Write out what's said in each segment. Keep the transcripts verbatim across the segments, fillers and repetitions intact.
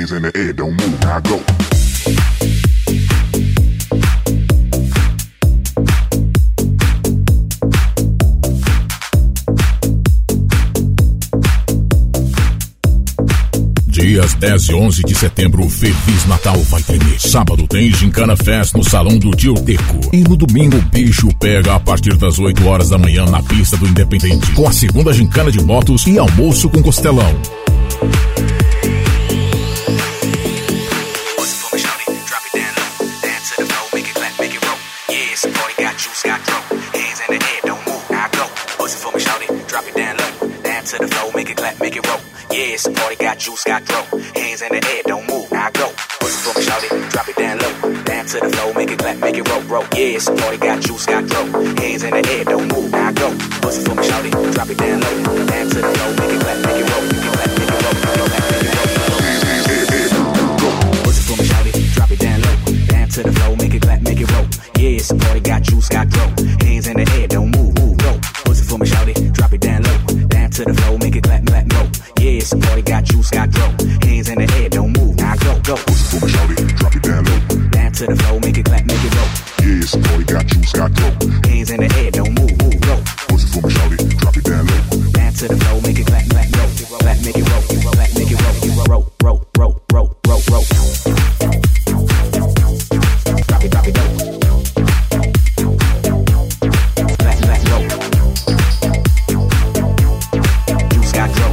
Hands in the air, don't move, now go. Dias dez e onze de setembro, Feliz Natal vai tremer. Sábado tem Gincana Fest no Salão do Tio Teco. E no domingo o bicho pega a partir das oito horas da manhã na pista do Independente, com a segunda gincana de motos e almoço com costelão. Yeah, it's a party, got juice, got throw. Hands in the air, don't move, now go. Bust it for me, shout it, drop it down low. Down to the floor, make it clap, make it roll, roll. Yeah, it's a party, got juice, got throw. Hands in the air, don't move, now go. Bust it for me, shout it, drop it down low. Down to the floor, make it clap, make it roll. Make it clap, make it roll, make it clap, make it roll. Bust it for me, shout it, drop it down low. Down to the floor, make it clap, make it roll. Yeah, it's a party, got juice, got throw. Hands in the air, don't move, move, go. Bust it for me, shout it, drop it down low. Down to the floor, make it clap, clap, roll. Yeah, it's a party, got juice, got throw. Hands in the air, don't move, now go, go. Bust it for me, shout it, drop it down low. Down to the floor, make it clap, make it roll. Yeah, it's a party, got juice, got throw. Hands in the air, don't move, move, go. Bust it for me, shout it, drop it down low. Down to the floor, make it clap, clap, roll. Clap, make it roll, clap, make it roll. Roll, roll, roll, roll, roll, roll. Drop it, drop it, roll. Clap, clap, roll. Juice got throw.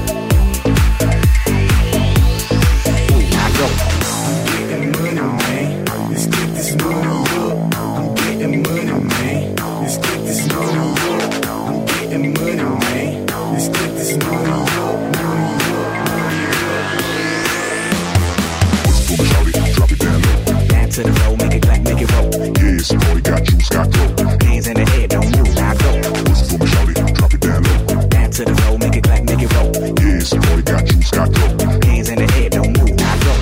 To the floor, make it clap, make it roll. Yeah, it's a party, got juice, got throw. Hands in the air, don't move, now go. Bust it for me, shout it, drop it down low. Down to the floor, make it clap, make it roll. Yeah, it's a party, got juice, got throw. Hands in the air, don't move, now go.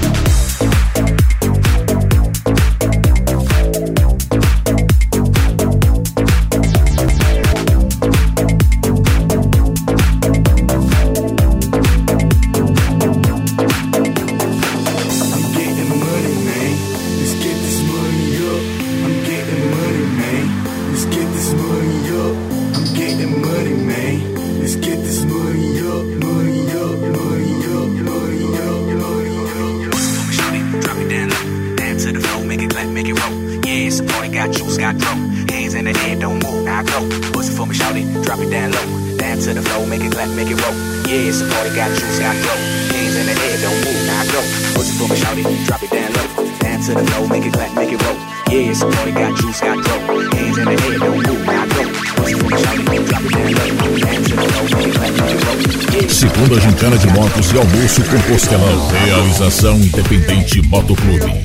Segunda gincana de motos e almoço com costelão. Realização Independente Motoclube.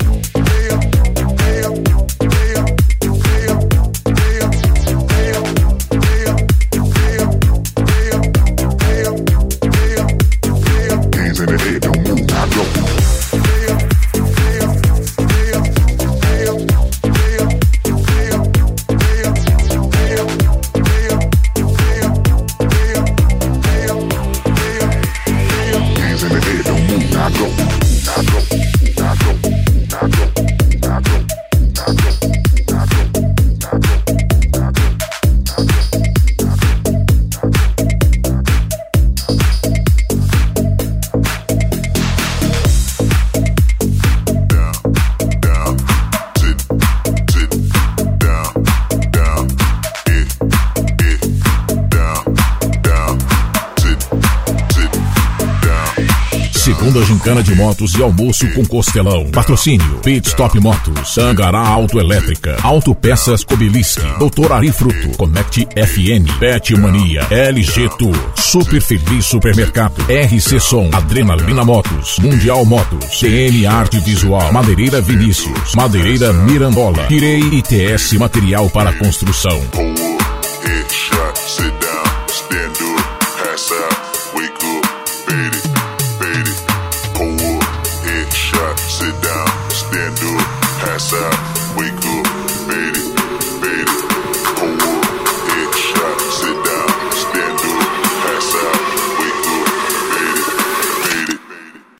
Segunda gincana de motos e almoço com costelão. Patrocínio Pit Stop Motos, Angará Autoelétrica, Autopeças Kobiliski, Doutor Ari Fruto, Connect F N, Pet Mania, L G Tour, Super Feliz Supermercado, R C Som, Adrenalina Motos, Mundial Motos, T N Arte Visual, Madeireira Vinícius, Madeireira Mirandola, Pirei I T S Material para Construção.